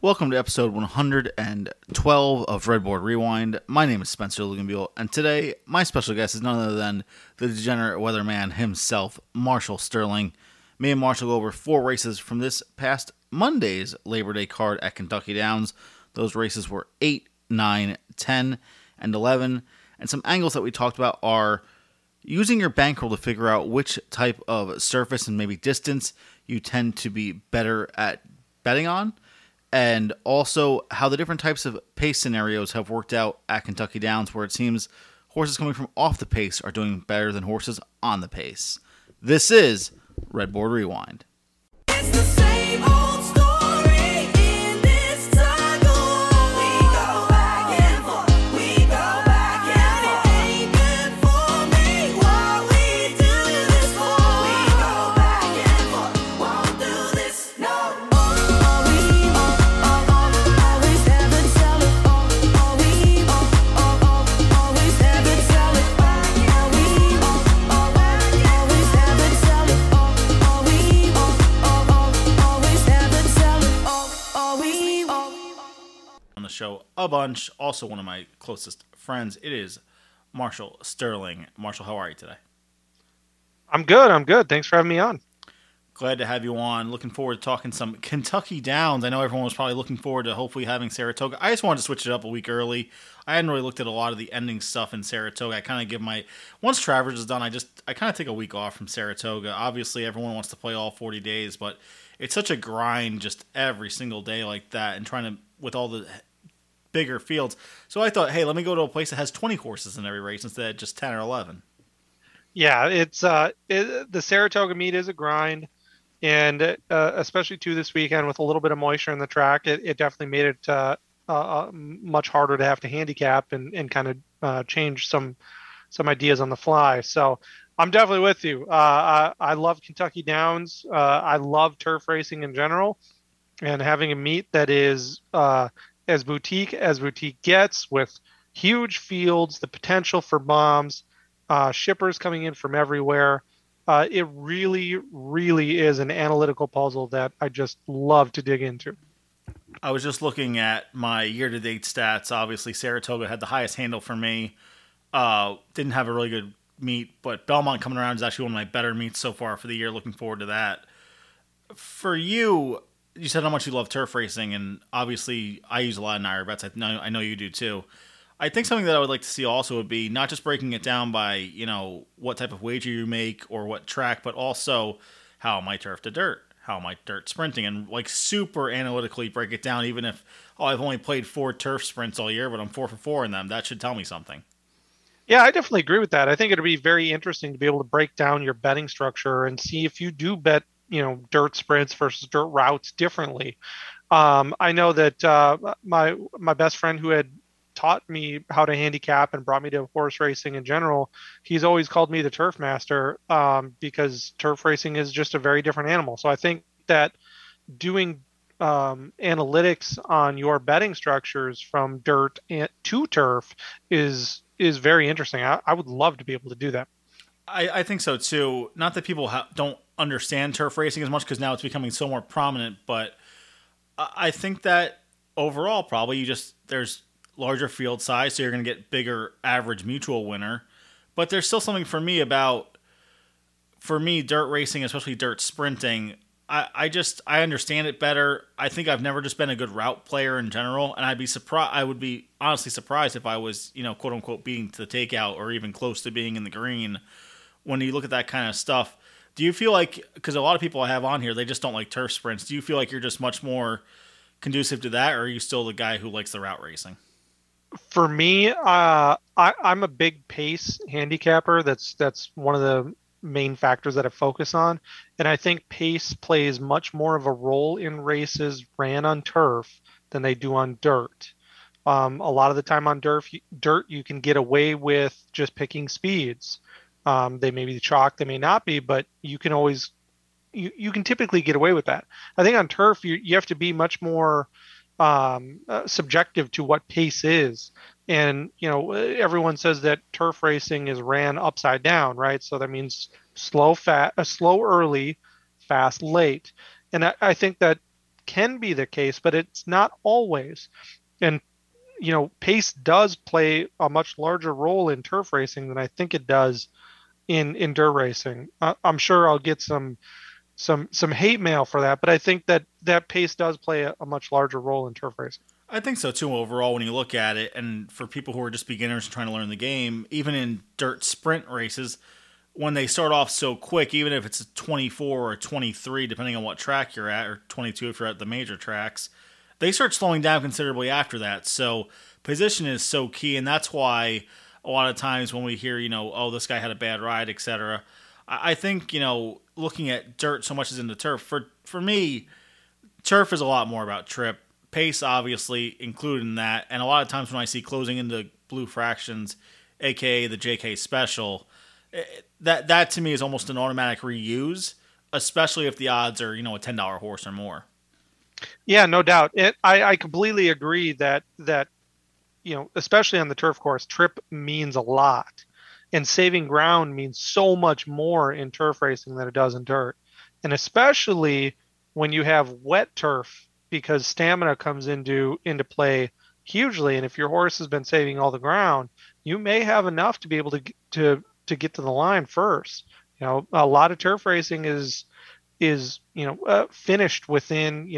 Welcome to episode 112 of Redboard Rewind. My name is Spencer Luganbuehl, and today my special guest is none other than the degenerate weatherman himself, Marshall Sterling. Me and Marshall go over 4 races from this past Monday's Labor Day card at Kentucky Downs. Those races were 8, 9, 10, and 11. And some angles that we talked about are using your bankroll to figure out which type of surface and maybe distance you tend to be better at betting on, and also how the different types of pace scenarios have worked out at Kentucky Downs, where it seems horses coming from off the pace are doing better than horses on the pace. This is Redboard Rewind. It's the same old story in this tuggle. We go back and forth. We go back and forth. It ain't good for me. What we do this for? We go back and forth. Won't do this no more. Always have it, sell it. Always have it, sell it. Always have it, sell it. On the show a bunch, also one of my closest friends, it is Marshall Sterling. Marshall, how are you today? I'm good. Thanks for having me on. Glad to have you on. Looking forward to talking some Kentucky Downs. I know everyone was probably looking forward to hopefully having Saratoga. I just wanted to switch it up a week early. I hadn't really looked at a lot of the ending stuff in Saratoga. I kind of give once Travers is done, I kind of take a week off from Saratoga. Obviously, everyone wants to play all 40 days, but it's such a grind just every single day like that, and trying to, with all the bigger fields. So I thought, hey, let me go to a place that has 20 horses in every race instead of just 10 or 11. Yeah, it's the Saratoga meet is a grind, and especially too this weekend with a little bit of moisture in the track, it definitely made it much harder to have to handicap and kind of change some ideas on the fly. So I'm definitely with you. I love Kentucky Downs. I love turf racing in general, and having a meet that is as boutique gets, with huge fields, the potential for bombs, shippers coming in from everywhere. It really, really is an analytical puzzle that I just love to dig into. I was just looking at my year-to-date stats. Obviously, Saratoga had the highest handle for me. Didn't have a really good meet, but Belmont coming around is actually one of my better meets so far for the year. Looking forward to that. For you, you said how much you love turf racing, and obviously I use a lot of Naira bets. I know you do too. I think something that I would like to see also would be not just breaking it down by, what type of wager you make or what track, but also how am I turf to dirt? How am I dirt sprinting? And super analytically break it down, even if, I've only played 4 turf sprints all year, but I'm 4 for 4 in them. That should tell me something. Yeah, I definitely agree with that. I think it'd be very interesting to be able to break down your betting structure and see if you do bet, dirt sprints versus dirt routes differently. I know that my best friend who had taught me how to handicap and brought me to horse racing in general, he's always called me the turf master, because turf racing is just a very different animal. So I think that doing analytics on your betting structures from dirt to turf is very interesting. I would love to be able to do that. I think so too. Not that people don't understand turf racing as much, because now it's becoming so more prominent, but I think that overall probably there's larger field size, so you're going to get bigger average mutual winner. But there's still something for me, dirt racing, especially dirt sprinting. I understand it better. I think I've never just been a good route player in general, and I would be honestly surprised if I was, quote unquote, being to the takeout or even close to being in the green. When you look at that kind of stuff, do you feel like, because a lot of people I have on here, they just don't like turf sprints, do you feel like you're just much more conducive to that, or are you still the guy who likes the route racing? For me, I'm a big pace handicapper. That's one of the main factors that I focus on. And I think pace plays much more of a role in races ran on turf than they do on dirt. A lot of the time on dirt, you can get away with just picking speeds. They may be chalk, they may not be, but you can always, you can typically get away with that. I think on turf, you have to be much more subjective to what pace is. And, everyone says that turf racing is ran upside down, right? So that means slow early, fast late. And I think that can be the case, but it's not always. And pace does play a much larger role in turf racing than I think it does in dirt racing. I'm sure I'll get some hate mail for that, but I think that pace does play a much larger role in turf racing. I think so too. Overall, when you look at it, and for people who are just beginners trying to learn the game, even in dirt sprint races, when they start off so quick, even if it's a 24 or 23, depending on what track you're at, or 22 if you're at the major tracks, they start slowing down considerably after that. So position is so key, and that's why a lot of times when we hear, oh, this guy had a bad ride, etc. I think, looking at dirt so much as into turf, for me, turf is a lot more about trip. Pace, obviously, included in that. And a lot of times when I see closing into blue fractions, a.k.a. the JK Special, that to me is almost an automatic reuse, especially if the odds are, a $10 horse or more. Yeah, no doubt. I completely agree that especially on the turf course, trip means a lot. And saving ground means so much more in turf racing than it does in dirt. And especially when you have wet turf, because stamina comes into play hugely. And if your horse has been saving all the ground, you may have enough to be able to get to the line first. A lot of turf racing is finished within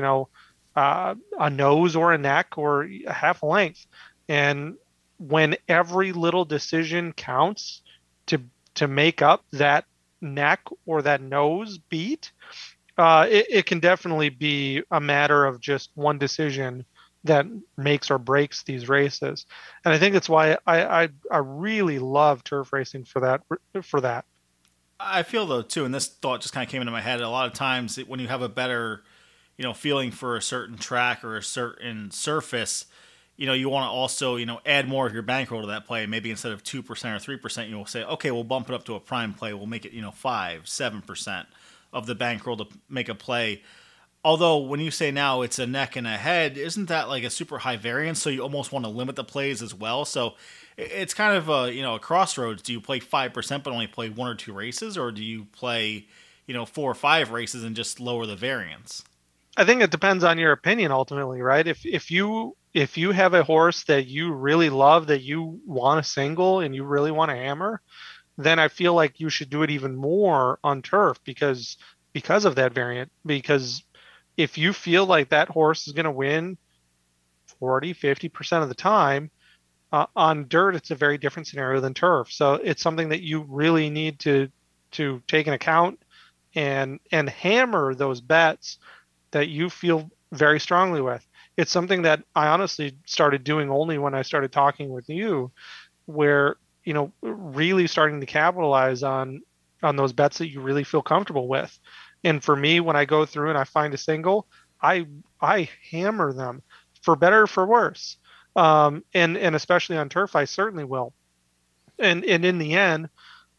a nose or a neck or a half length. And when every little decision counts to make up that neck or that nose beat, it can definitely be a matter of just one decision that makes or breaks these races. And I think that's why I really love turf racing for that. I feel, though, too, and this thought just kind of came into my head, a lot of times when you have a better, feeling for a certain track or a certain surface, you want to also, add more of your bankroll to that play. Maybe instead of 2% or 3%, you'll say, okay, we'll bump it up to a prime play. We'll make it, 5, 7% of the bankroll to make a play. Although when you say now it's a neck and a head, isn't that like a super high variance? So you almost want to limit the plays as well. So it's kind of a crossroads. Do you play 5% but only play 1 or 2 races, or do you play 4 or 5 races and just lower the variance? I think it depends on your opinion ultimately, right? If you have a horse that you really love, that you want to single and you really want to hammer, then I feel like you should do it even more on turf because of that variant. Because if you feel like that horse is going to win 40, 50% of the time, on dirt, it's a very different scenario than turf. So it's something that you really need to take into account and hammer those bets that you feel very strongly with. It's something that I honestly started doing only when I started talking with you, where, really starting to capitalize on those bets that you really feel comfortable with. And for me, when I go through and I find a single, I hammer them for better or for worse. And especially on turf, I certainly will. And in the end,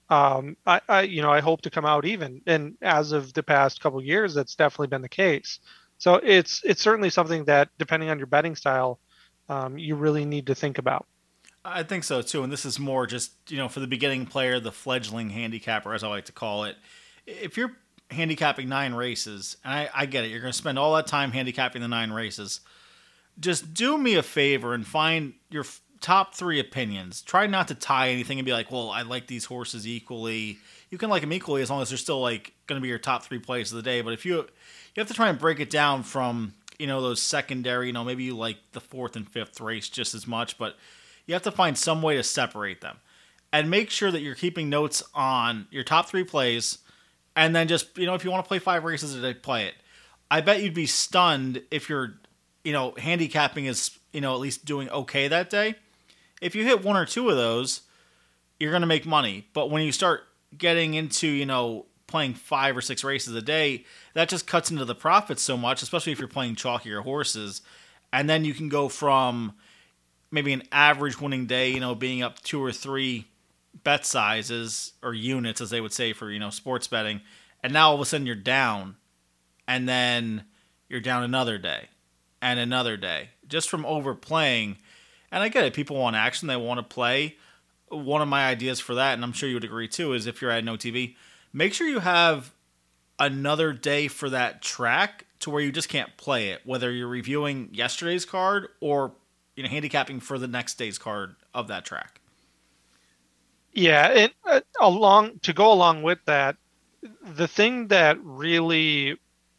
I hope to come out even. And as of the past couple of years, that's definitely been the case. So it's certainly something that, depending on your betting style, you really need to think about. I think so too, and this is more just for the beginning player, the fledgling handicapper, as I like to call it. If you're handicapping 9 races, and I get it, you're going to spend all that time handicapping the 9 races. Just do me a favor and find your top 3 opinions. Try not to tie anything and be like, well, I like these horses equally. You can like them equally as long as they're still like going to be your top 3 plays of the day. But if you have to try and break it down from those secondary, maybe you like the 4th and 5th race just as much, but you have to find some way to separate them. And make sure that you're keeping notes on your top 3 plays, and then just, if you want to play 5 races a day, play it. I bet you'd be stunned if you're, handicapping is, at least doing okay that day. If you hit 1 or 2 of those, you're going to make money. But when you start getting into, playing 5 or 6 races a day, that just cuts into the profits so much, especially if you're playing chalkier horses. And then you can go from maybe an average winning day, being up 2 or 3 bet sizes or units, as they would say for, sports betting. And now all of a sudden you're down, and then you're down another day and another day just from overplaying. And I get it. People want action. They want to play. One of my ideas for that, and I'm sure you would agree too, is if you're at No TV, make sure you have another day for that track to where you just can't play it, whether you're reviewing yesterday's card or handicapping for the next day's card of that track. Yeah, and to go along with that, the thing that really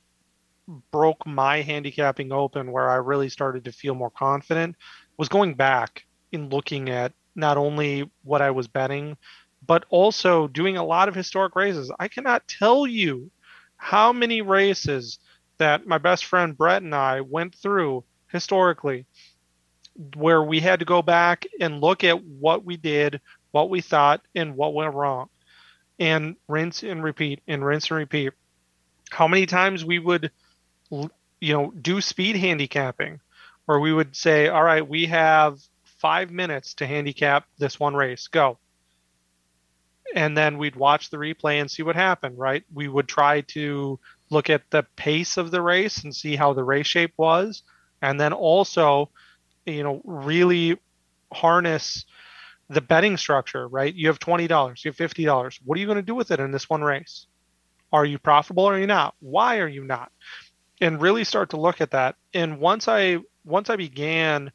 broke my handicapping open, where I really started to feel more confident, was going back and looking at not only what I was betting, but also doing a lot of historic races. I cannot tell you how many races that my best friend Brett and I went through historically where we had to go back and look at what we did, what we thought, and what went wrong, and rinse and repeat and rinse and repeat. How many times we would, do speed handicapping, where we would say, all right, we have 5 minutes to handicap this one race, go. And then we'd watch the replay and see what happened, right? We would try to look at the pace of the race and see how the race shape was. And then also, really harness the betting structure, right? You have $20, you have $50. What are you going to do with it in this one race? Are you profitable or are you not? Why are you not? And really start to look at that. And once I began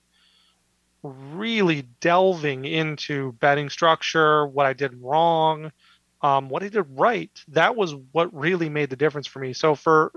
really delving into betting structure, what I did wrong, what I did right, that was what really made the difference for me. So for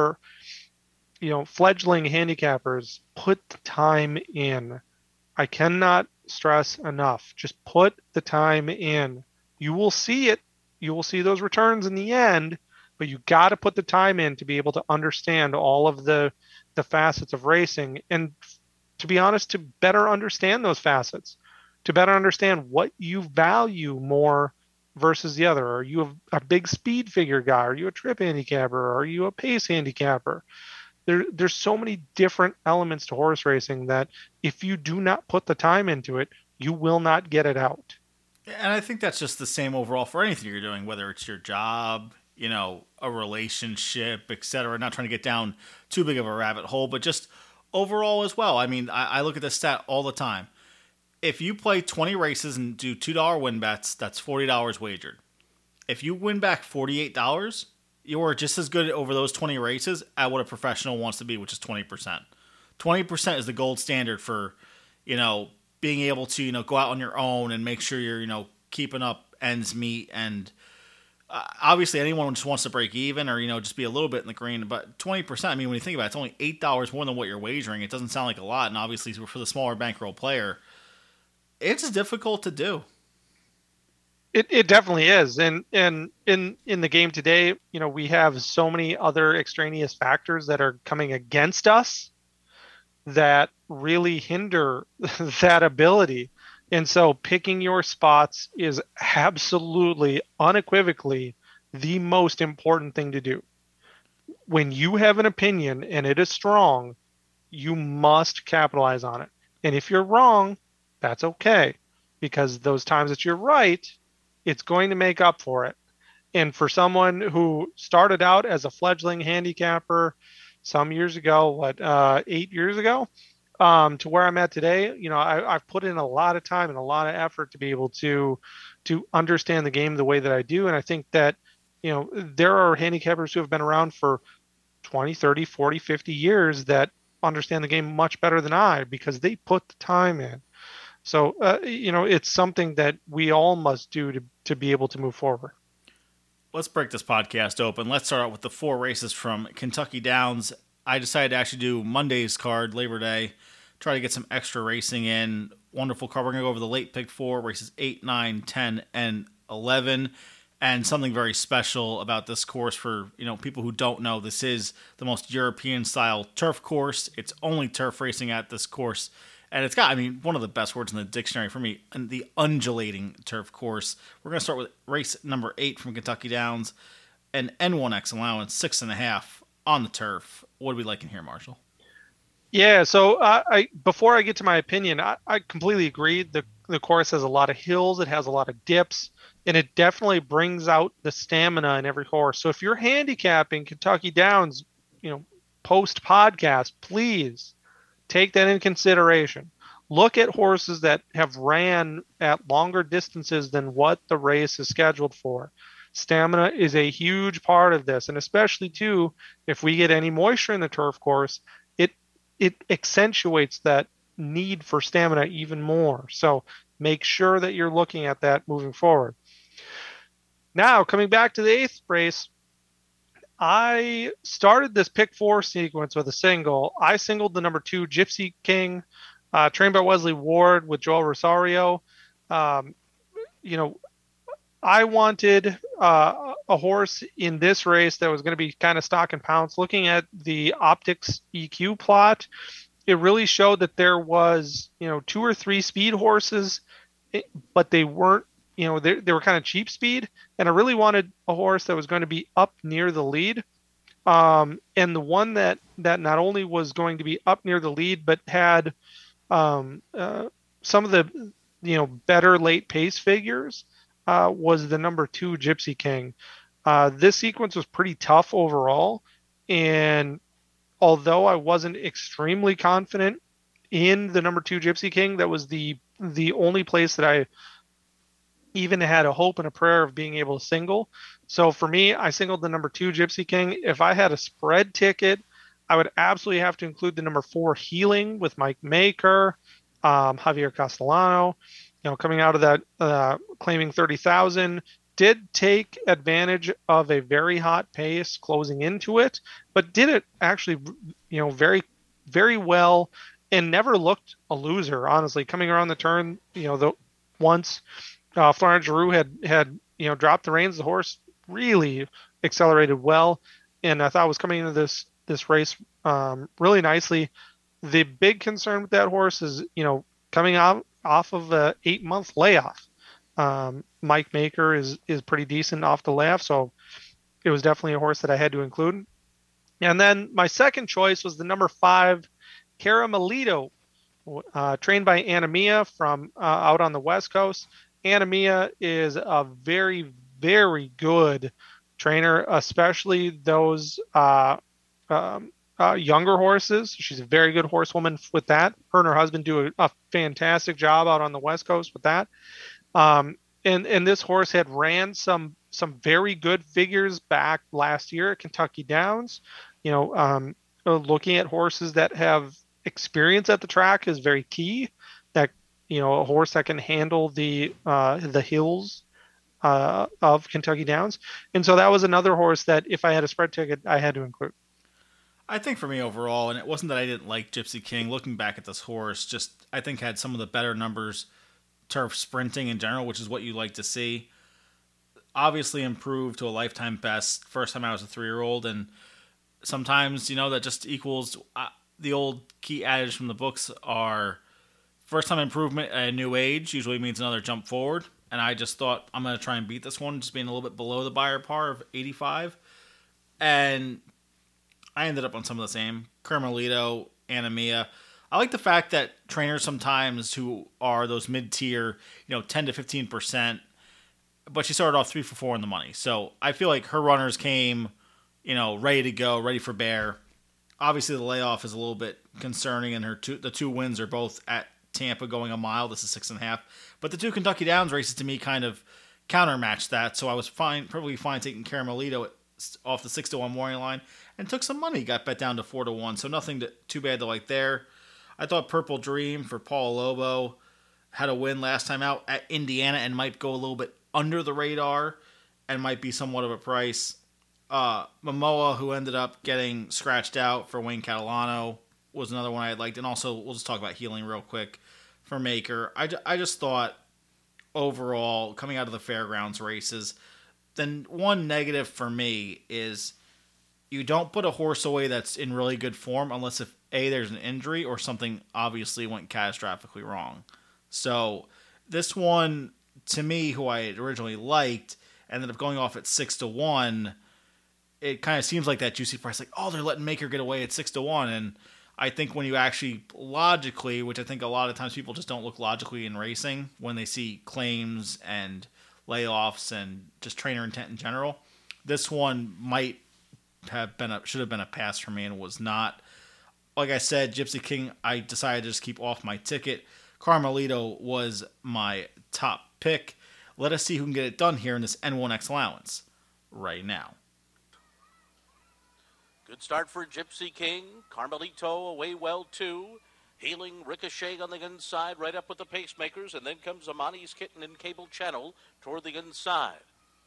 fledgling handicappers, put the time in. I cannot stress enough. Just put the time in. You will see it. You will see those returns in the end, but you got to put the time in to be able to understand all of the facets of racing. And to be honest, to better understand those facets, to better understand what you value more versus the other. Are you a big speed figure guy? Are you a trip handicapper? Are you a pace handicapper? There's so many different elements to horse racing that if you do not put the time into it, you will not get it out. And I think that's just the same overall for anything you're doing, whether it's your job, a relationship, etc. Not trying to get down too big of a rabbit hole, but just overall as well. I mean, I look at this stat all the time. If you play 20 races and do $2 win bets, that's $40 wagered. If you win back $48, you're just as good over those 20 races at what a professional wants to be, which is 20%. 20% is the gold standard for, being able to, go out on your own and make sure you're, keeping up ends meet. And obviously anyone just wants to break even or, just be a little bit in the green. But 20%, I mean, when you think about it, it's only $8 more than what you're wagering. It doesn't sound like a lot. And obviously for the smaller bankroll player, it's difficult to do. It definitely is. And in the game today, we have so many other extraneous factors that are coming against us that really hinder that ability. And so picking your spots is absolutely, unequivocally the most important thing to do. When you have an opinion and it is strong, you must capitalize on it. And if you're wrong, that's okay, because those times that you're right, it's going to make up for it. And for someone who started out as a fledgling handicapper some years ago, 8 years ago, to where I'm at today, I've put in a lot of time and a lot of effort to be able to understand the game the way that I do. And I think that, there are handicappers who have been around for 20, 30, 40, 50 years that understand the game much better than I, because they put the time in. So, it's something that we all must do to be able to move forward. Let's break this podcast open. Let's start out with the 4 races from Kentucky Downs. I decided to actually do Monday's card, Labor Day, try to get some extra racing in. Wonderful card. We're going to go over the late pick 4, races 8, 9, 10, and 11. And something very special about this course for, people who don't know, this is the most European-style turf course. It's only turf racing at this course. And it's got, one of the best words in the dictionary for me, and the undulating turf course. We're going to start with race number 8 from Kentucky Downs, an N1X allowance, 6.5 on the turf. What do we like in here, Marshall? Yeah, so before I get to my opinion, I completely agree. The course has a lot of hills, it has a lot of dips, and it definitely brings out the stamina in every horse. So if you're handicapping Kentucky Downs, post podcast, please take that in consideration. Look at horses that have ran at longer distances than what the race is scheduled for. Stamina is a huge part of this, and especially too, if we get any moisture in the turf course, it it accentuates that need for stamina even more. So make sure that you're looking at that moving forward. Now, coming back to the eighth race, I started this pick four sequence with a single. I singled the number two Gypsy King, trained by Wesley Ward with Joel Rosario. Um, you know, I wanted a horse in this race that was going to be kind of stock and pounce. Looking at the optics EQ plot, it really showed that there was, two or three speed horses, but they weren't, they were kind of cheap speed. And I really wanted a horse that was going to be up near the lead. And the one that not only was going to be up near the lead, but had some of the, better late pace figures was the number two Gypsy King. This sequence was pretty tough overall. And although I wasn't extremely confident in the number two Gypsy King, that was the only place that I even had a hope and a prayer of being able to single. So for me, I singled the number two Gypsy King. If I had a spread ticket, I would absolutely have to include the number four Healing with Mike Maker, Javier Castellano, coming out of that, claiming 30,000. Did take advantage of a very hot pace closing into it, but did it actually, very, very well and never looked a loser, honestly. Coming around the turn, once Florent Giroux had dropped the reins, the horse really accelerated well, and I thought was coming into this race really nicely. The big concern with that horse is, coming off of a 8-month layoff. Mike Maker is pretty decent off the layoff, so it was definitely a horse that I had to include. And then my second choice was the number 5 Caramelito, trained by Anamia from out on the West Coast. Anamia is a very, very good trainer, especially those younger horses. She's a very good horsewoman with that. Her and her husband do a fantastic job out on the West Coast with that. And this horse had ran some very good figures back last year at Kentucky Downs. Looking at horses that have experience at the track is very key. That a horse that can handle the hills of Kentucky Downs. And so that was another horse that if I had a spread ticket, I had to include. I think for me overall, and it wasn't that I didn't like Gypsy King, looking back at this horse, just I think had some of the better numbers turf sprinting in general, which is what you like to see. Obviously improved to a lifetime best first time I was a 3-year-old, and sometimes, that just equals the old key adage from the books are first time improvement at a new age usually means another jump forward. And I just thought I'm going to try and beat this one, just being a little bit below the buyer par of 85. And I ended up on some of the same. Carmelito, Anamia. I like the fact that trainers sometimes who are those mid-tier, 10 to 15%, but she started off 3 for 4 in the money. So I feel like her runners came, ready to go, ready for bear. Obviously the layoff is a little bit concerning, and the two wins are both at Tampa going a mile. This is 6.5. But the two Kentucky Downs races to me kind of countermatched that. So I was perfectly fine taking Caramelito off the 6-1 morning line and took some money. Got bet down to 4-1. So nothing too bad to like there. I thought Purple Dream for Paul Lobo had a win last time out at Indiana and might go a little bit under the radar and might be somewhat of a price. Momoa, who ended up getting scratched out for Wayne Catalano, was another one I liked. And also, we'll just talk about Healing real quick for Maker. I just thought overall, coming out of the fairgrounds races, then one negative for me is you don't put a horse away that's in really good form unless if A, there's an injury or something obviously went catastrophically wrong. So this one, to me, who I had originally liked, ended up going off at 6-1. It kind of seems like that juicy price, like, oh, they're letting Maker get away at 6-1. And I think when you actually logically, which I think a lot of times people just don't look logically in racing when they see claims and layoffs and just trainer intent in general, this one might should have been a pass for me and was not. Like I said, Gypsy King, I decided to just keep off my ticket. Carmelito was my top pick. Let us see who can get it done here in this N1X allowance. right now. Good start for Gypsy King. Carmelito away well, too. Healing Ricochet on the inside, right up with the pacemakers, and then comes Amani's Kitten in Cable Channel toward the inside.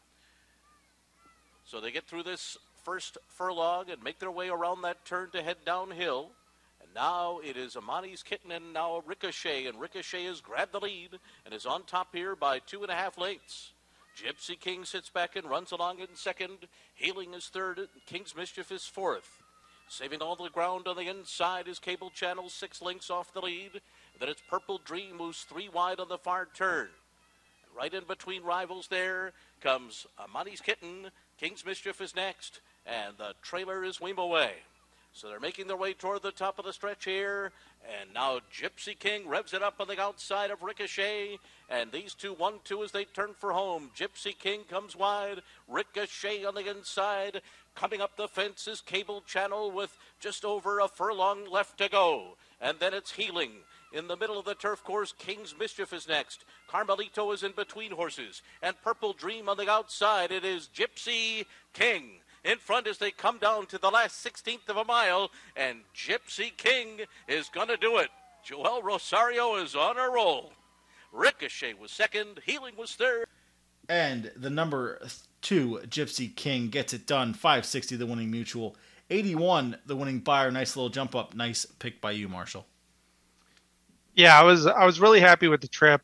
So they get through this first furlong and make their way around that turn to head downhill. And now it is Amani's Kitten and now Ricochet, and Ricochet has grabbed the lead and is on top here by 2.5 lengths. Gypsy King sits back and runs along in second. Healing is third. King's Mischief is fourth. Saving all the ground on the inside is Cable Channel, 6 lengths off the lead. Then it's Purple Dream, who's 3 wide on the far turn. Right in between rivals there comes Amani's Kitten. King's Mischief is next, and the trailer is Weem away. So they're making their way toward the top of the stretch here. And now Gypsy King revs it up on the outside of Ricochet. And these two 1-2 as they turn for home. Gypsy King comes wide. Ricochet on the inside. Coming up the fence is Cable Channel with just over a furlong left to go. And then it's Healing. In the middle of the turf course, King's Mischief is next. Carmelito is in between horses. And Purple Dream on the outside. It is Gypsy King in front as they come down to the last 16th of a mile, and Gypsy King is going to do it. Joel Rosario is on a roll. Ricochet was second, Healing was third. And the number 2, Gypsy King, gets it done. 560, the winning mutual. 81, the winning buyer. Nice little jump up. Nice pick by you, Marshall. Yeah, I was really happy with the trip.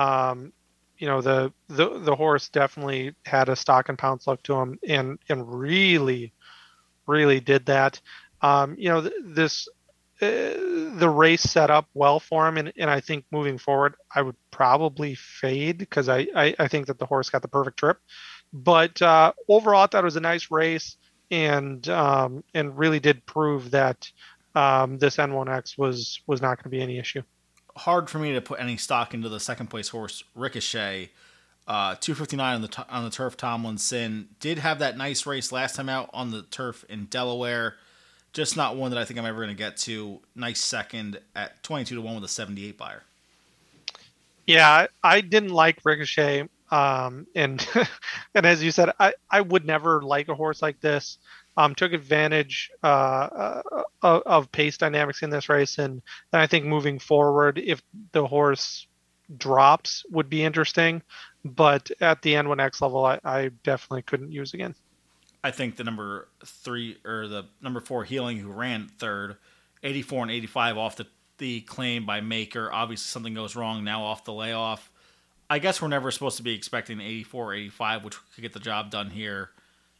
The horse definitely had a stock and pounce look to him, and really did that. The race set up well for him, and I think moving forward, I would probably fade because I think that the horse got the perfect trip. But overall, I thought it was a nice race, and really did prove that this N1X was not going to be any issue. Hard for me to put any stock into the second place horse, Ricochet. 259 on the turf. Tomlinson did have that nice race last time out on the turf in Delaware. Just not one that I think I'm ever going to get to. Nice second at 22-1 with a 78 buyer. Yeah, I didn't like Ricochet. And and as you said, I would never like a horse like this. Took advantage of pace dynamics in this race, and I think moving forward, if the horse drops, would be interesting. But at the N1X level, I definitely couldn't use again. I think the number 3 or the number 4 Healing, who ran third, 84 and 85 off the claim by Maker. Obviously, something goes wrong now off the layoff. I guess we're never supposed to be expecting 84 or 85, which could get the job done here,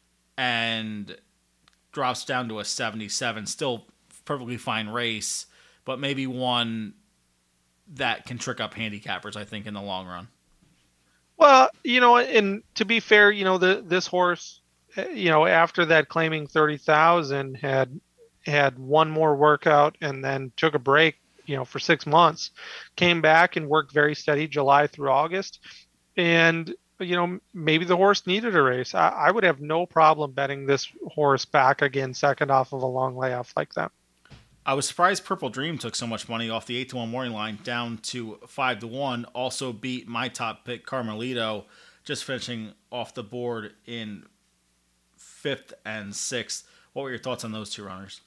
and drops down to a 77. Still perfectly fine race, but maybe one that can trick up handicappers, I think, in the long run. Well, and to be fair, this horse, after that claiming 30,000 had one more workout and then took a break, for 6 months, came back and worked very steady July through August. And, maybe the horse needed a race. I would have no problem betting this horse back again, second off of a long layoff like that. I was surprised Purple Dream took so much money off the 8-1 morning line down to 5-1. Also beat my top pick, Carmelito, just finishing off the board in 5th and 6th. What were your thoughts on those two runners?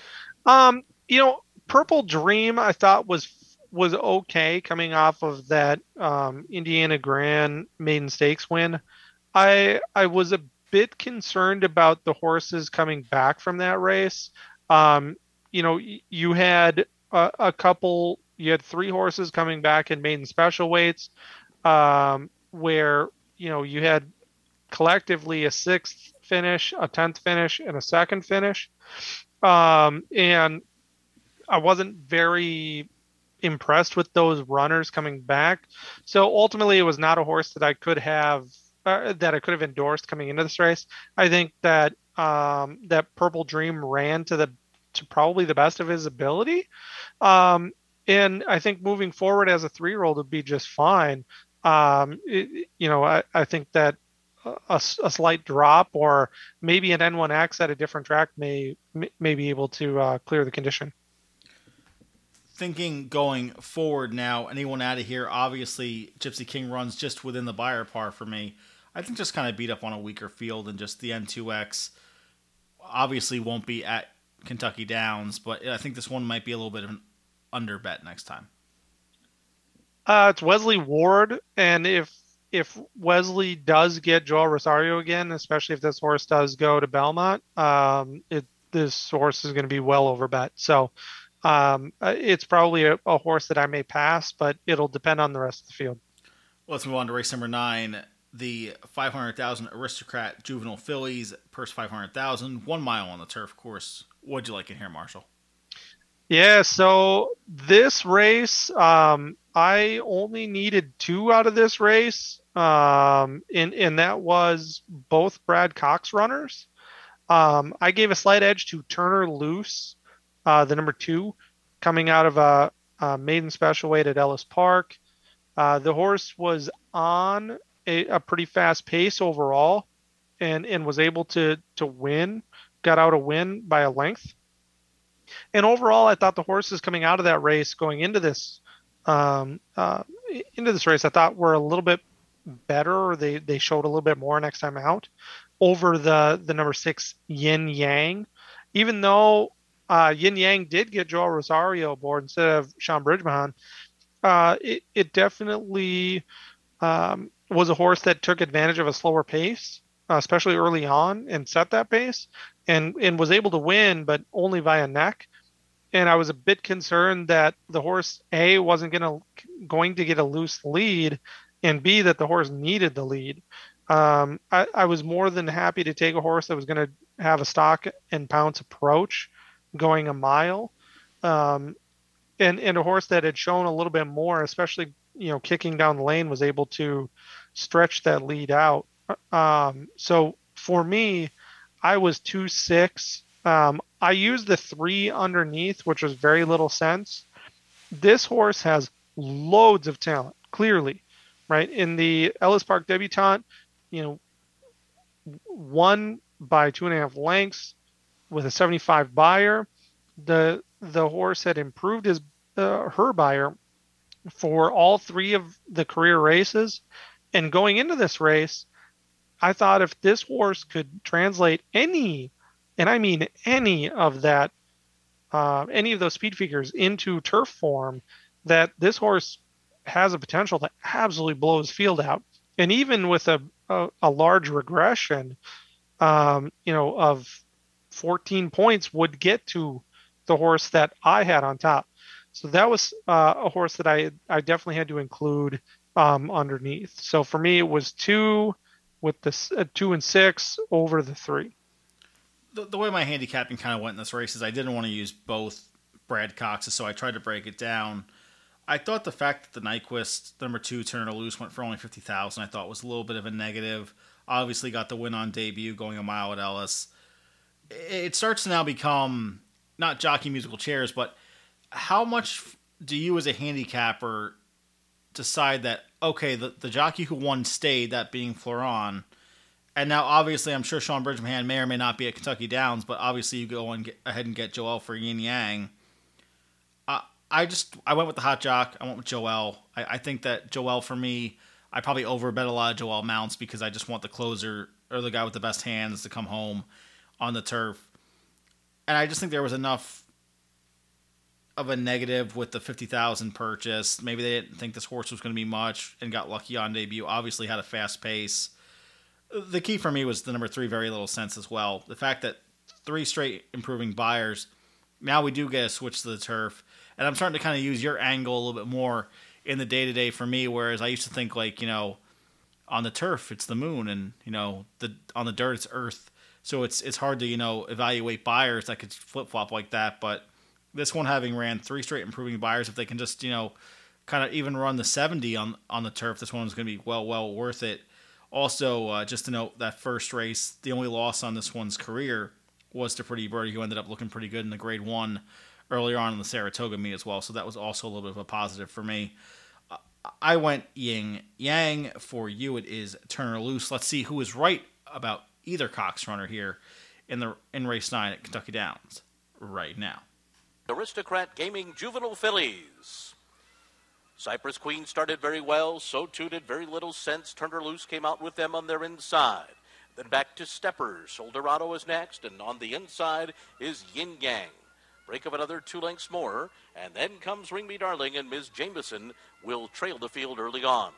Purple Dream I thought was okay coming off of that Indiana Grand Maiden Stakes win. I was a bit concerned about the horses coming back from that race. You had you had 3 horses coming back in maiden special weights, where, you had collectively a 6th finish, a 10th finish, and a 2nd finish. And I wasn't very impressed with those runners coming back. So ultimately it was not a horse that I could have endorsed coming into this race. I think that that Purple Dream ran to probably the best of his ability. And I think moving forward as a 3-year-old would be just fine. I think that a slight drop or maybe an N1X at a different track may be able to clear the condition. Thinking going forward now, anyone out of here, obviously Gypsy King runs just within the buyer par for me. I think just kind of beat up on a weaker field, and just the N2X obviously won't be at Kentucky Downs, but I think this one might be a little bit of an under bet next time. It's Wesley Ward, and if Wesley does get Joel Rosario again, especially if this horse does go to Belmont, this horse is going to be well over bet. So it's probably a horse that I may pass, but it'll depend on the rest of the field. Let's move on to race number 9, the 500,000 Aristocrat Juvenile Fillies, purse 500,000, 1 mile on the turf course. What'd you like in here, Marshall? Yeah, so this race, I only needed 2 out of this race, and that was both Brad Cox runners. I gave a slight edge to Turner Loose, the number 2, coming out of a maiden special weight at Ellis Park. The horse was on a pretty fast pace overall, and was able to win, got out a win by a length. And overall, I thought the horses coming out of that race, going into this race, I thought were a little bit better, or they showed a little bit more next time out over the number 6 Yin Yang. Even though Yin Yang did get Joel Rosario aboard instead of Sean Bridgman, it definitely was a horse that took advantage of a slower pace, especially early on, and set that pace, and was able to win, but only via neck. And I was a bit concerned that the horse A wasn't going to get a loose lead, and B, that the horse needed the lead. I was more than happy to take a horse that was going to have a stock and pounce approach going a mile, and a horse that had shown a little bit more, especially kicking down the lane, was able to stretch that lead out. So for me, I was 2-6. I used the 3 underneath, which was very little sense. This horse has loads of talent, clearly, right? In the Ellis Park Debutante, won by 2.5 lengths with a 75 buyer. The horse had improved her buyer for all 3 of the career races. And going into this race, I thought if this horse could translate any, and I mean any of that, any of those speed figures into turf form, that this horse has a potential to absolutely blow his field out. And even with a large regression, of 14 points, would get to the horse that I had on top. So that was a horse that I definitely had to include underneath. So for me, it was 2 with the 2 and 6 over the 3. The way my handicapping kind of went in this race is I didn't want to use both Brad Coxes, so I tried to break it down. I thought the fact that the Nyquist, number 2, Turner Loose, went for only 50,000, I thought was a little bit of a negative. Obviously got the win on debut going a mile at Ellis. It starts to now become not jockey musical chairs, but how much do you as a handicapper decide that, okay, the jockey who won stayed, that being Floron, and now obviously I'm sure Sean Bridgman may or may not be at Kentucky Downs, but obviously you go and get ahead and get Joel for Yin Yang. I went with the hot jock. I went with Joel. I think that Joel, for me, I probably overbet a lot of Joel mounts because I just want the closer or the guy with the best hands to come home on the turf. And I just think there was enough of a negative with the 50,000 purchase. Maybe they didn't think this horse was going to be much and got lucky on debut. Obviously had a fast pace. The key for me was the number 3, very little sense as well. The fact that 3 straight improving buyers, now we do get a switch to the turf. And I'm starting to kind of use your angle a little bit more in the day-to-day for me, whereas I used to think on the turf it's the moon, and on the dirt it's earth. So it's hard to evaluate buyers that could flip-flop like that. But this one, having ran 3 straight improving buyers, if they can just kind of even run the 70 on the turf, this one is going to be well worth it. Also, just to note, that first race, the only loss on this one's career was to Pretty Birdie, who ended up looking pretty good in the Grade 1 earlier on in the Saratoga meet as well. So that was also a little bit of a positive for me. I went Yin Yang. For you, it is Turner Loose. Let's see who is right about either Cox runner here in race 9 at Kentucky Downs right now. Aristocrat Gaming Juvenile Fillies. Cypress Queen started very well, so too did Very Little Sense. Turn Her Loose came out with them on their inside. Then back to Steppers. Soldado is next, and on the inside is Yin Yang. Break of another 2 lengths more, and then comes Ring Me Darling, and Ms. Jameson will trail the field early on.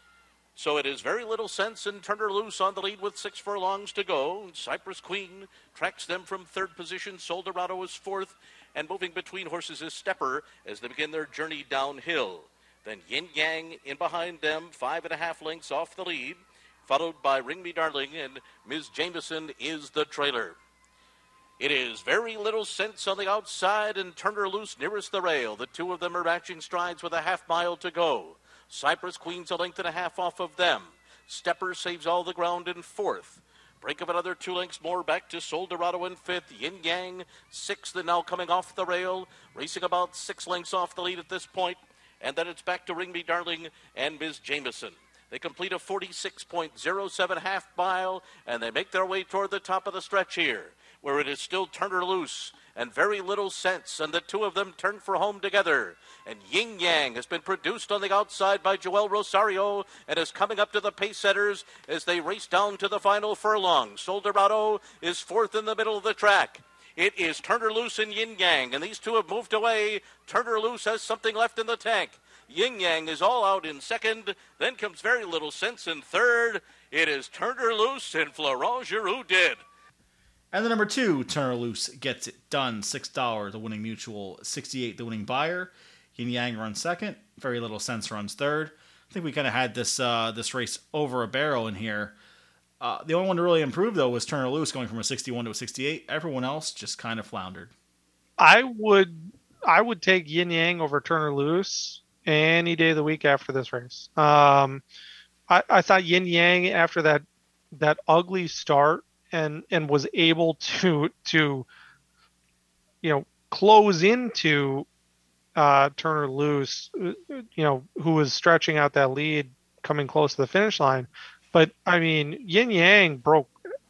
So it is Very Little Sense and Turn Her Loose on the lead with 6 furlongs to go. Cypress Queen tracks them from third position. Soldado is fourth, and moving between horses is Stepper as they begin their journey downhill. Then Yin Yang in behind them, 5.5 lengths off the lead, followed by Ring Me Darling, and Ms. Jameson is the trailer. It is Very Little Sense on the outside and Turn Her Loose nearest the rail. The two of them are matching strides with a half mile to go. Cypress Queen's a length and a half off of them. Stepper saves all the ground in fourth. Break of another 2 lengths more back to Soldado in fifth. Yin Yang sixth and now coming off the rail. Racing about 6 lengths off the lead at this point. And then it's back to Ring Me Darling and Ms. Jameson. They complete a 46.07 half mile, and they make their way toward the top of the stretch here, where it is still Turn Her Loose and Very Little Sense, and the two of them turn for home together. And Yin Yang has been produced on the outside by Joel Rosario and is coming up to the pace setters as they race down to the final furlong. Soldado is fourth in the middle of the track. It is Turn Her Loose and Yin Yang, and these two have moved away. Turn Her Loose has something left in the tank. Yin Yang is all out in second. Then comes Very Little Sense in third. It is Turn Her Loose, and Florent Giroux did. And the number 2, Turn Her Loose, gets it done. $6, the winning mutual. 68, the winning buyer. Yin Yang runs second. Very Little Sense runs third. I think we kind of had this race over a barrel in here. The only one to really improve, though, was Turn Her Loose, going from a 61 to a 68. Everyone else just kind of floundered. I would take Yin Yang over Turn Her Loose any day of the week after this race. I thought Yin Yang, after that ugly start, and was able to close into Turn Her Loose, who was stretching out that lead coming close to the finish line. But I mean, Yin Yang broke,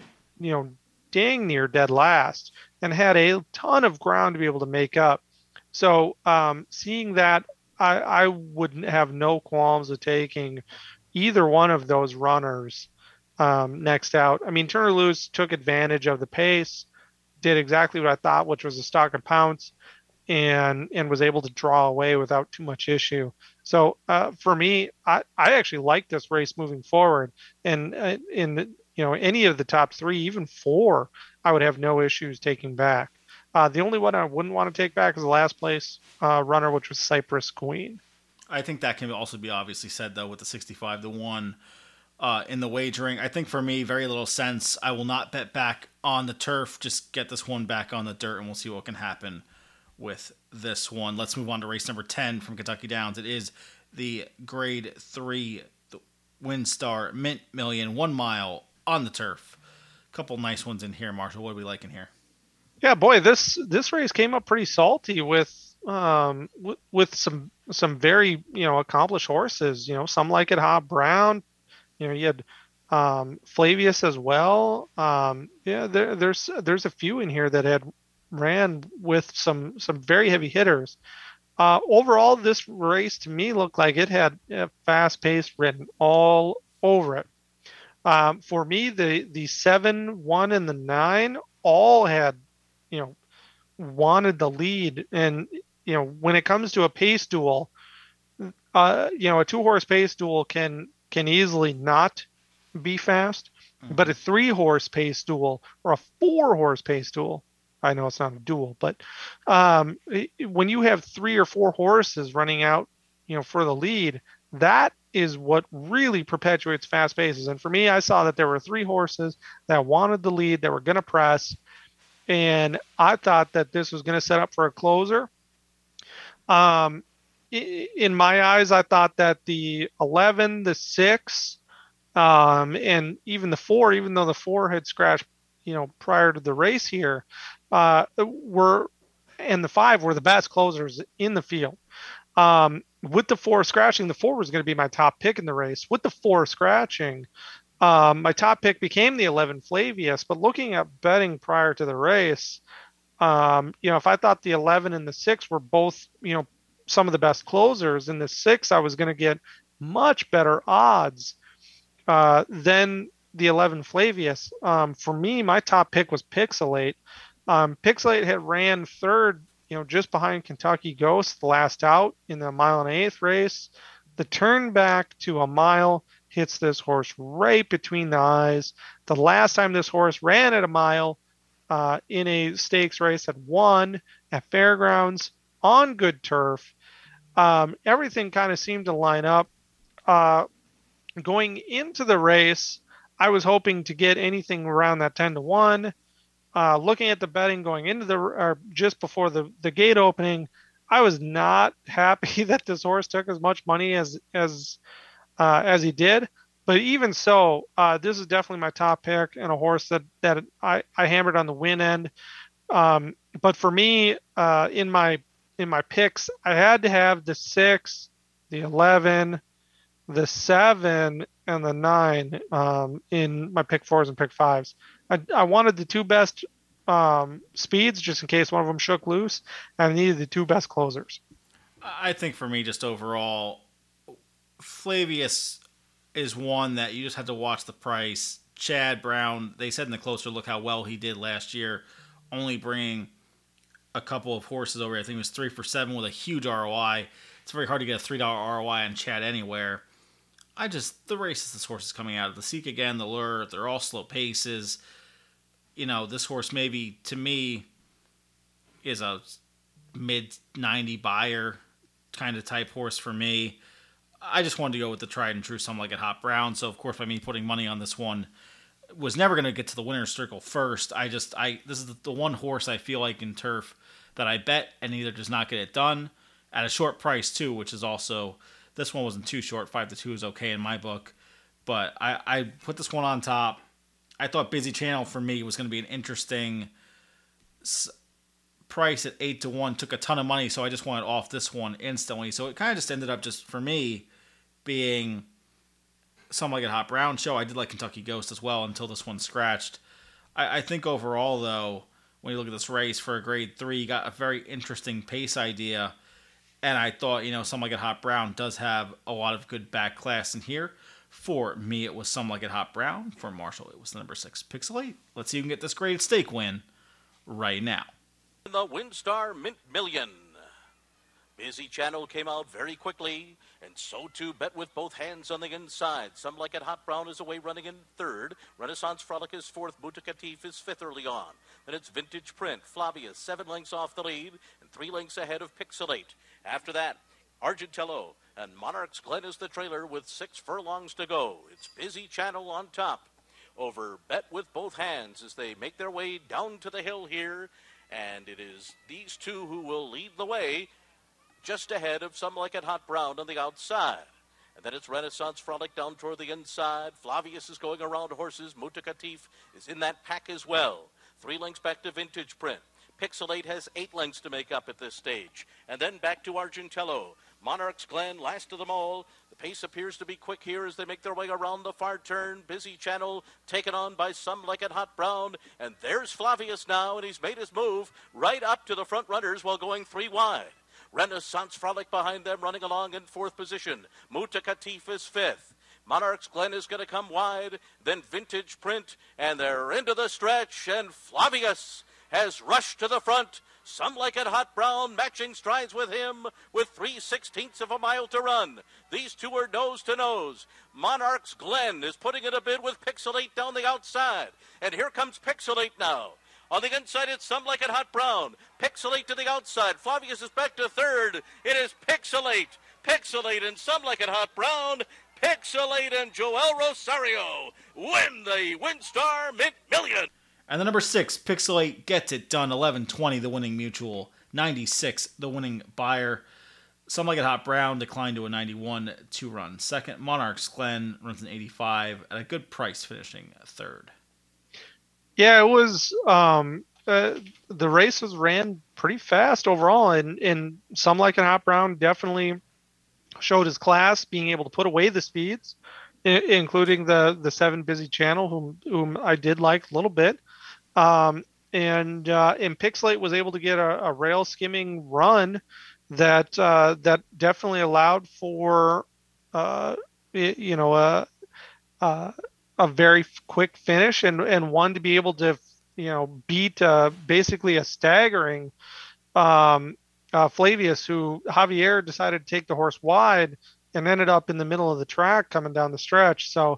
dang near dead last and had a ton of ground to be able to make up. So seeing that, I would have no qualms of taking either one of those runners next out. I mean, Turn Her Loose took advantage of the pace, did exactly what I thought, which was a stalk and pounce, and was able to draw away without too much issue. So for me, I actually like this race moving forward, and in any of the top 3, even 4, I would have no issues taking back. The only one I wouldn't want to take back is the last place runner, which was Cypress Queen. I think that can also be obviously said, though, with the 65 to 1 in the wagering. I think for me, Very Little Sense. I will not bet back on the turf. Just get this one back on the dirt, and we'll see what can happen with this one. Let's move on to race number 10 from Kentucky Downs. It is the Grade 3 WinStar Mint Million, 1 mile on the turf. A couple nice ones in here, Marshall. What do we like in here? Yeah, boy, this race came up pretty salty with some very accomplished horses. Some like it, Hob Brown. You had Flavius as well. There's a few in here that had ran with some very heavy hitters. Overall, this race to me looked like it had a fast pace written all over it. For me, the 7, 1, and the 9 all had wanted the lead, and when it comes to a pace duel, a 2-horse pace duel can easily not be fast, but a 3-horse pace duel or a 4-horse pace duel, I know it's not a duel, but when you have 3 or 4 horses running out, for the lead, that is what really perpetuates fast paces. And for me, I saw that there were 3 horses that wanted the lead, that were going to press, and I thought that this was going to set up for a closer. In my eyes, I thought that the 11, the 6, and even the 4, even though the 4 had scratched, prior to the race here, and the 5 were the best closers in the field. With the 4 scratching, the 4 was going to be my top pick in the race. With the 4 scratching, my top pick became the 11 Flavius. But looking at betting prior to the race, if I thought the 11 and the 6 were both, some of the best closers. In the 6, I was going to get much better odds than the 11 Flavius. For me, my top pick was Pixelate. Pixelate had ran third, just behind Kentucky Ghost the last out in the 1.125 race. The turn back to a mile hits this horse right between the eyes. The last time this horse ran at a mile in a stakes race had won at Fairgrounds on good turf. Everything kind of seemed to line up. Going into the race, I was hoping to get anything around that 10-1. Looking at the betting going into or just before the gate opening, I was not happy that this horse took as much money as he did. But even so, this is definitely my top pick and a horse that I hammered on the win end. But for me, in my picks, I had to have the 6, the 11, the 7, and the 9 in my pick 4s and pick 5s. I wanted the 2 best speeds just in case one of them shook loose, and I needed the 2 best closers. I think for me, just overall, Flavius is one that you just have to watch the price. Chad Brown, they said in the closer look how well he did last year, only bringing a couple of horses over. I think it was 3 for 7 with a huge ROI. It's very hard to get a $3 ROI on Chad anywhere. The races this horse is coming out of. The Seek again, the Lure, they're all slow paces. This horse maybe, to me, is a mid-90 buyer kind of type horse for me. I just wanted to go with the tried and true Some Like It Hot Brown. So, of course, by me putting money on this one, was never going to get to the winner's circle first. This is the one horse I feel like in turf that I bet and either does not get it done at a short price, too, which is also... This one wasn't too short. 5-2 is okay in my book. But I put this one on top. I thought Busy Channel for me was going to be an interesting price at 8-1. Took a ton of money, so I just wanted off this one instantly. So it kind of just ended up just for me being Some Like It Hot Brown show. I did like Kentucky Ghost as well until this one scratched. I think overall, though, when you look at this race for a grade 3, you got a very interesting pace idea. And I thought, Some Like It Hot Brown does have a lot of good back class in here. For me, it was Some Like It Hot Brown. For Marshall, it was the number 6 Pixelate. Let's see if we can get this graded stake win right now. The WinStar Mint Million. Busy Channel came out very quickly, and so too Bet With Both Hands on the inside. Some Like It Hot Brown is away running in 3rd. Renaissance Frolic is 4th. Mutakatif is 5th early on. Then it's Vintage Print. Flavius 7 lengths off the lead and 3 lengths ahead of Pixelate. After that, Argentello and Monarch's Glen is the trailer with 6 furlongs to go. It's Busy Channel on top over Bet With Both Hands as they make their way down to the hill here. And it is these two who will lead the way just ahead of Some Like It Hot Brown on the outside. And then it's Renaissance Frolic down toward the inside. Flavius is going around horses. Mutakatif is in that pack as well. 3 lengths back to Vintage Print. Pixelate has 8 lengths to make up at this stage. And then back to Argentello. Monarch's Glen, last of them all. The pace appears to be quick here as they make their way around the far turn. Busy Channel taken on by Some Like It Hot Brown. And there's Flavius now, and he's made his move right up to the front runners while going 3 wide. Renaissance Frolic behind them, running along in 4th position. Mutakatif is 5th. Monarch's Glen is going to come wide, then Vintage Print, and they're into the stretch, and Flavius has rushed to the front. Some Like It Hot Brown matching strides with him with 3/16 of a mile to run. These two are nose to nose. Monarch's Glen is putting in a bid with Pixelate down the outside, and here comes Pixelate now. On the inside, it's Some Like It Hot Brown. Pixelate to the outside. Flavius is back to 3rd. It is Pixelate. Pixelate and Some Like It Hot Brown. Pixelate and Joel Rosario win the WinStar Mint Million. And the number 6, Pixelate, gets it done. 11.20, the winning mutual. 96, the winning buyer. Some Like It Hot Brown declined to a 91 to run second. Monarch's Glen runs an 85 at a good price, finishing 3rd. Yeah, it was. The races ran pretty fast overall, and Some Like It Hot Brown definitely showed his class, being able to put away the speeds, including the 7 Busy Channel, whom I did like a little bit. And Pixelate was able to get a rail skimming run that definitely allowed for uh, you know a very quick finish and one to be able to beat basically a staggering um, Flavius, who Javier decided to take the horse wide and ended up in the middle of the track coming down the stretch. So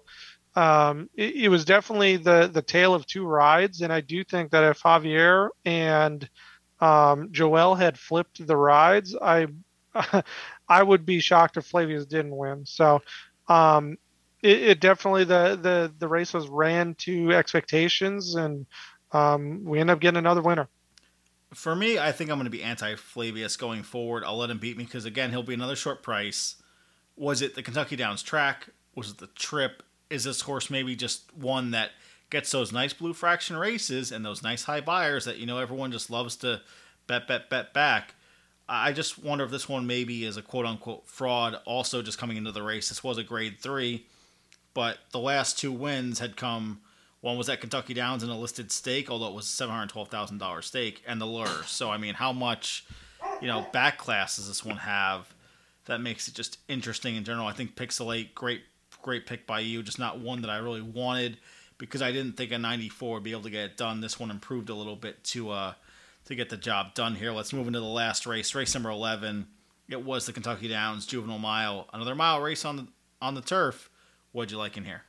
it was definitely the tale of two rides, and I do think that if Javier and Joel had flipped the rides, I would be shocked if Flavius didn't win. So um, it definitely the race was ran to expectations, and we end up getting another winner. For me, I think I'm going to be anti Flavius going forward. I'll let him beat me because, again, he'll be another short price. Was it the Kentucky Downs track? Was it the trip? Is this horse maybe just one that gets those nice blue fraction races and those nice high buyers that, everyone just loves to bet back? I just wonder if this one maybe is a quote unquote fraud, also just coming into the race. This was a grade 3, but the last two wins had come. One was at Kentucky Downs in a listed stake, although it was a $712,000 stake, and the lure. So, I mean, how much, back class does this one have that makes it just interesting in general? I think Pixelate, great pick by you, just not one that I really wanted because I didn't think a 94 would be able to get it done. This one improved a little bit to get the job done here. Let's move into the last race number 11. It was the Kentucky Downs Juvenile Mile, another mile race on the turf. What'd you like in here?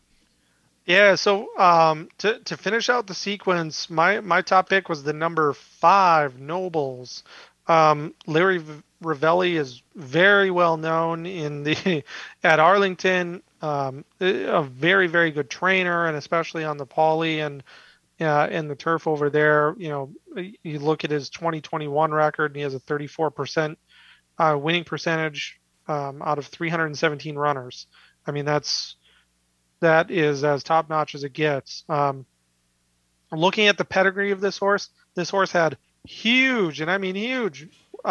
Yeah, so to finish out the sequence, my top pick was the number 5 Nobles. Larry Ravelli is very well known in the at Arlington. A very very good trainer, and especially on the poly and the turf over there. You look at his 2021 record, and he has a 34% winning percentage out of 317 runners. I mean, that is as top notch as it gets. Looking at the pedigree of this horse had huge, and I mean huge,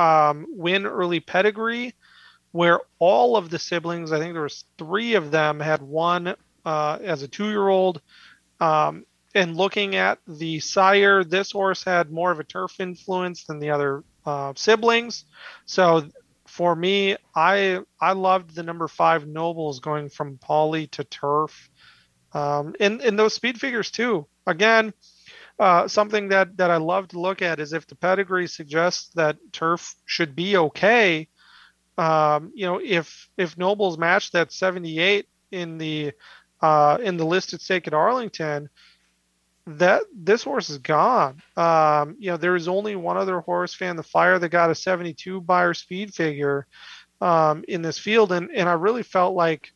win early pedigree, where all of the siblings, I think there was 3 of them, had won as a 2-year-old. And looking at the sire, this horse had more of a turf influence than the other siblings. So for me, I loved the number 5 Nobles going from poly to turf. And those speed figures too. Again, something that I love to look at is if the pedigree suggests that turf should be okay. If Nobles matched that 78 in the listed stake at Arlington, that this horse is gone. There was only one other horse, Fan the Fire, that got a 72 buyer speed figure in this field, and I really felt like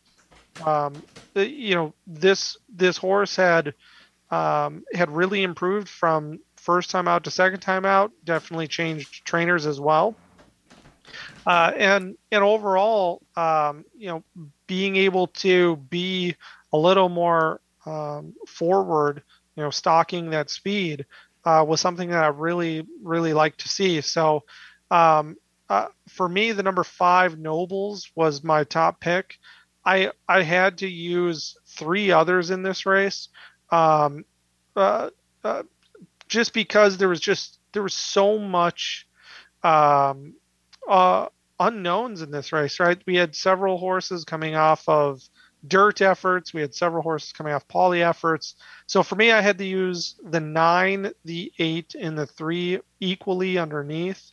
this horse had really improved from first time out to second time out. Definitely changed trainers as well, and overall, being able to be a little more forward, stalking that speed was something that I really, really like to see. So for me, the number 5 Nobles was my top pick. I had to use 3 others in this race, just because there was so much unknowns in this race. Right, we had several horses coming off of dirt efforts. We had several horses coming off poly efforts. So for me, I had to use the 9, the 8, and the 3 equally underneath.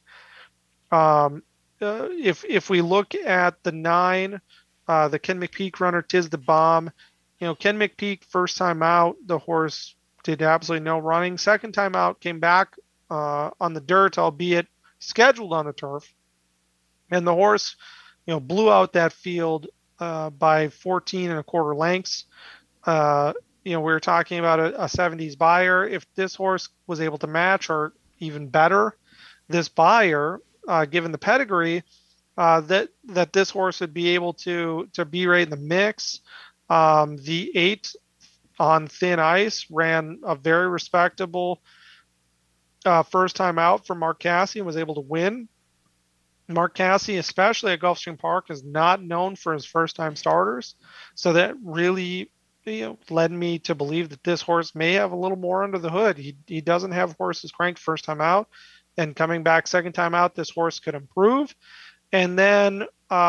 If we look at the 9, the Ken McPeek runner, Tis the Bomb. Ken McPeek, first time out, the horse did absolutely no running. Second time out, came back on the dirt, albeit scheduled on the turf. And the horse, blew out that field by 14 and a quarter lengths. We were talking about a 70s buyer. If this horse was able to match or even better this buyer, given the pedigree, that this horse would be able to be right in the mix. The 8 on thin ice ran a very respectable first time out for Mark Casse and was able to win. Mark Casse, especially at Gulfstream Park, is not known for his first time starters. So that really led me to believe that this horse may have a little more under the hood. He doesn't have horses cranked first time out. and coming back second time out, this horse could improve. And then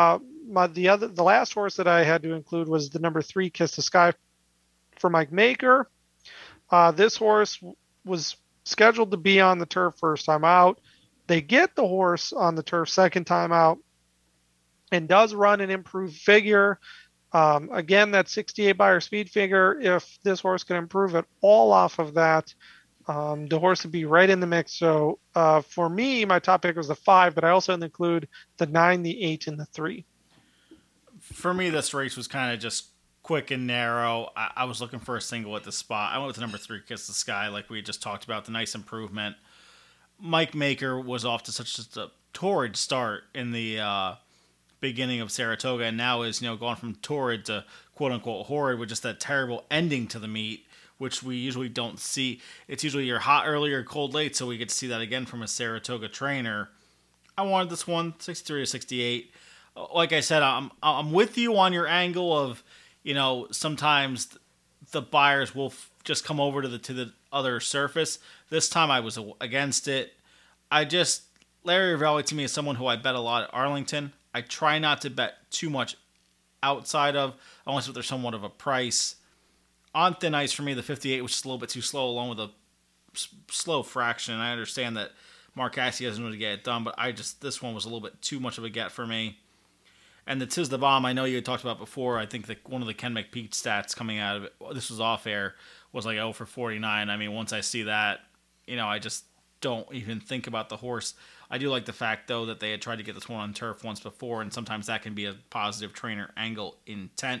the last horse that I had to include was the number 3, Kiss the Sky, for Mike Maker. This horse was scheduled to be on the turf first time out. They get the horse on the turf second time out and does run an improved figure. Again, that 68 Beyer speed figure, if this horse can improve at all off of that, the horse would be right in the mix. So for me, my top pick was the 5, but I also include the 9, the 8, and the 3. For me, this race was kind of just quick and narrow. I was looking for a single at the spot. I went with the number 3, Kiss the Sky, like we just talked about, the nice improvement. Mike Maker was off to such a torrid start in the beginning of Saratoga, and now is gone from torrid to quote unquote horrid with just that terrible ending to the meet, which we usually don't see. It's usually you're hot early or cold late, so we get to see that again from a Saratoga trainer. I wanted this one 63 to 68. Like I said, I'm with you on your angle of sometimes the Beyers will just come over to the other surface. This time I was against it. Larry Rivelli to me is someone who I bet a lot at Arlington. I try not to bet too much outside of, unless there's somewhat of a price. On thin ice for me, the 58 was just a little bit too slow, along with a slow fraction. I understand that Mark Cassidy doesn't really get it done, but this one was a little bit too much of a get for me. And the Tiz the Bomb, I know you had talked about before. I think that one of the Ken McPeak stats coming out of it, this was off air, was like 0 for 49. I mean, once I see that, I just don't even think about the horse. I do like the fact, though, that they had tried to get this one on turf once before, and sometimes that can be a positive trainer angle intent.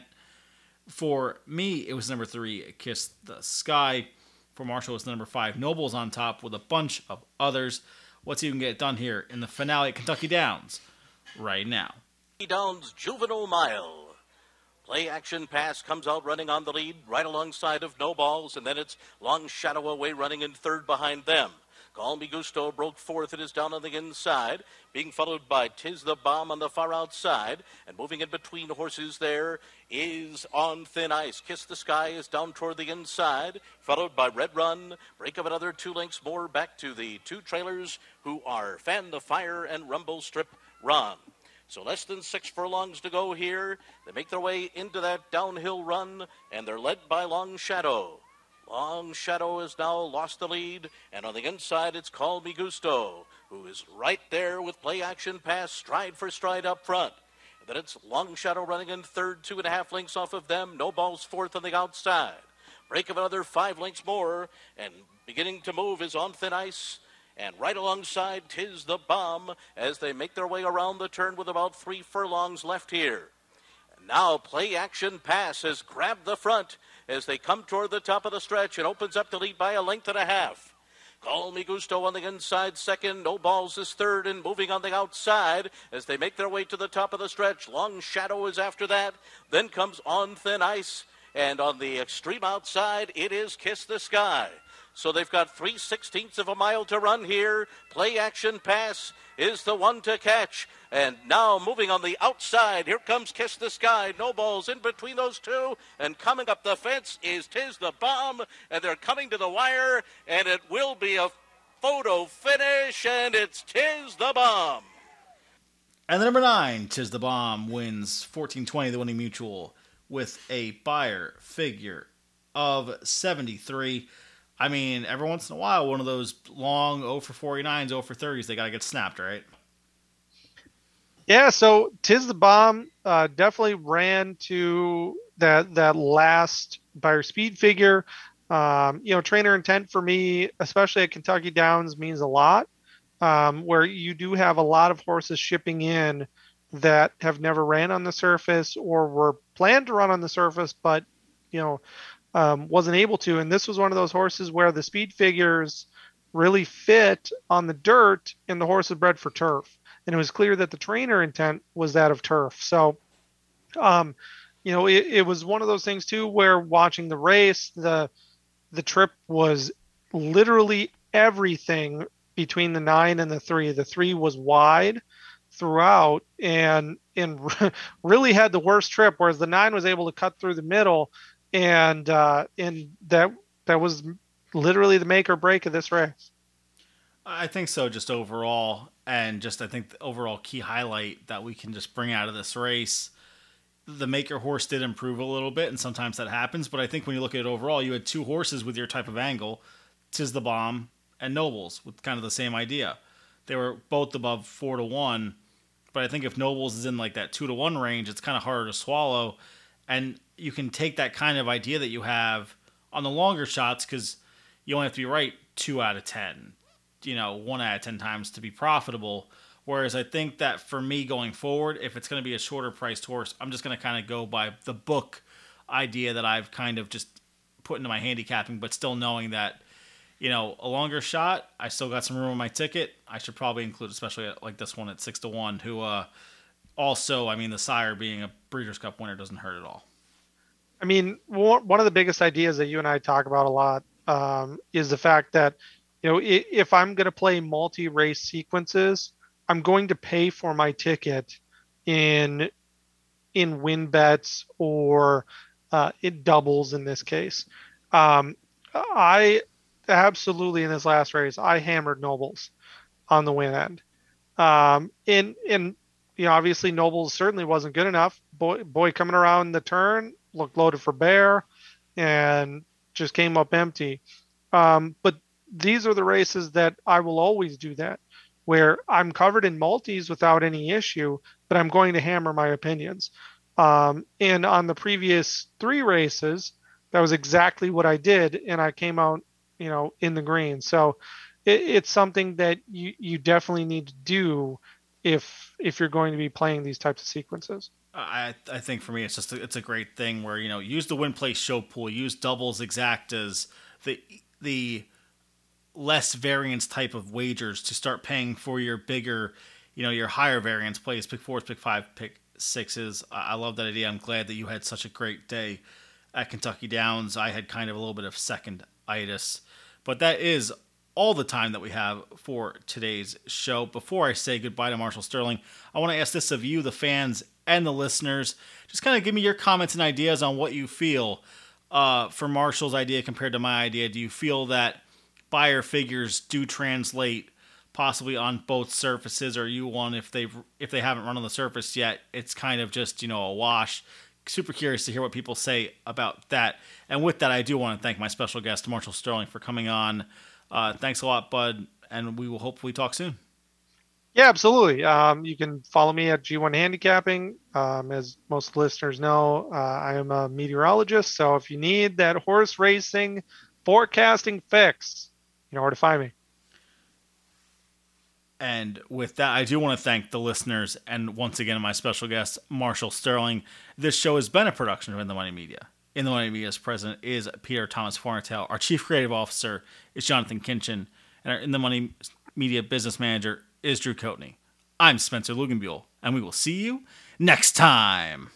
For me, it was number 3, Kiss the Sky. For Marshall, it was number 5, Nobles on top, with a bunch of others. Let's even get it done here in the finale at Kentucky Downs right now. Downs Juvenile Mile. Play Action Pass comes out running on the lead right alongside of No Balls, and then it's Long Shadow Away running in third behind them. Call Me Gusto broke fourth and is down on the inside, being followed by Tiz the Bomb on the far outside, and moving in between horses there is On Thin Ice. Kiss the Sky is down toward the inside, followed by Red Run. Break of another 2 lengths more back to the 2 trailers who are Fan the Fire and Rumble Strip Run. So less than 6 furlongs to go here. They make their way into that downhill run, and they're led by Long Shadow. Long Shadow has now lost the lead, and on the inside it's Call Me Gusto, who is right there with Play Action Pass stride for stride up front. And then it's Long Shadow running in third, 2.5 lengths off of them. No Balls fourth on the outside. Break of another 5 lengths more, and beginning to move is On Thin Ice. And right alongside Tiz the Bomb as they make their way around the turn with about 3 furlongs left here. And now Play Action Pass has grabbed the front as they come toward the top of the stretch and opens up the lead by 1.5 lengths. Call Me Gusto on the inside second. No Balls is third and moving on the outside as they make their way to the top of the stretch. Long Shadow is after that. Then comes On Thin Ice. And on the extreme outside, it is Kiss the Sky. So they've got 3/16 of a mile to run here. Play Action Pass is the one to catch. And now moving on the outside, here comes Kiss the Sky. No Balls in between those two. And coming up the fence is Tiz the Bomb. And they're coming to the wire. And it will be a photo finish. And it's Tiz the Bomb. And the number 9, Tiz the Bomb, wins 1420, the winning mutual, with a Beyer figure of 73. I mean, every once in a while, one of those long 0 for 49s, 0 for 30s, they got to get snapped, right? Yeah, so Tiz the Bomb definitely ran to that last Beyer speed figure. Trainer intent for me, especially at Kentucky Downs, means a lot, where you do have a lot of horses shipping in that have never ran on the surface or were planned to run on the surface, but, wasn't able to. And this was one of those horses where the speed figures really fit on the dirt and the horse is bred for turf. And it was clear that the trainer intent was that of turf. So, it was one of those things too, where watching the race, the trip was literally everything between the 9 and the 3. The 3 was wide throughout and really had the worst trip, whereas the 9 was able to cut through the middle. And that was literally the make or break of this race. I think so, just overall. And just, I think the overall key highlight that we can just bring out of this race, the maker horse did improve a little bit, and sometimes that happens. But I think when you look at it overall, you had two horses with your type of angle, Tis the Bomb and Nobles, with kind of the same idea. They were both above 4-1, but I think if Nobles is in like that 2-1 range, it's kind of harder to swallow. And you can take that kind of idea that you have on the longer shots because you only have to be right 2 out of 10, 1 out of 10 times to be profitable. Whereas I think that for me going forward, if it's going to be a shorter priced horse, I'm just going to kind of go by the book idea that I've kind of just put into my handicapping, but still knowing that, a longer shot, I still got some room on my ticket. I should probably include, especially like this one at 6-1, who also, I mean, the sire being a Breeders' Cup winner doesn't hurt at all. I mean, one of the biggest ideas that you and I talk about a lot is the fact that, if I'm going to play multi-race sequences, I'm going to pay for my ticket in win bets or it doubles in this case. I absolutely, in this last race, I hammered Nobles on the win end. Obviously Nobles certainly wasn't good enough. Boy coming around the turn looked loaded for bear and just came up empty. But these are the races that I will always do that, where I'm covered in multis without any issue, but I'm going to hammer my opinions. And on the previous 3 races, that was exactly what I did, and I came out, in the green. So it's something that you definitely need to do if you're going to be playing these types of sequences. I think for me, it's a great thing where, use the win place show pool, use doubles, exactas, the less variance type of wagers to start paying for your bigger, your higher variance plays, pick 4s, pick 5, pick 6s. I love that idea. I'm glad that you had such a great day at Kentucky Downs. I had kind of a little bit of seconditis, but that is all the time that we have for today's show. Before I say goodbye to Marshall Sterling, I want to ask this of you, the fans and the listeners. Just kind of give me your comments and ideas on what you feel for Marshall's idea compared to my idea. Do you feel that buyer figures do translate possibly on both surfaces, or you one if they haven't run on the surface yet, it's kind of just a wash? Super curious to hear what people say about that. And with that, I do want to thank my special guest Marshall Sterling for coming on. Thanks a lot, bud, and we will hopefully talk soon. Yeah, absolutely. You can follow me at G1 Handicapping. As most listeners know, I am a meteorologist, so if you need that horse racing forecasting fix, you know where to find me. And with that, I do want to thank the listeners and once again my special guest, Marshall Sterling. This show has been a production of In the Money Media. In the Money Media's president is Peter Thomas Fornatale. Our chief creative officer is Jonathan Kinchin. And our In the Money Media business manager is Drew Coatney. I'm Spencer Luganbuehl, and we will see you next time.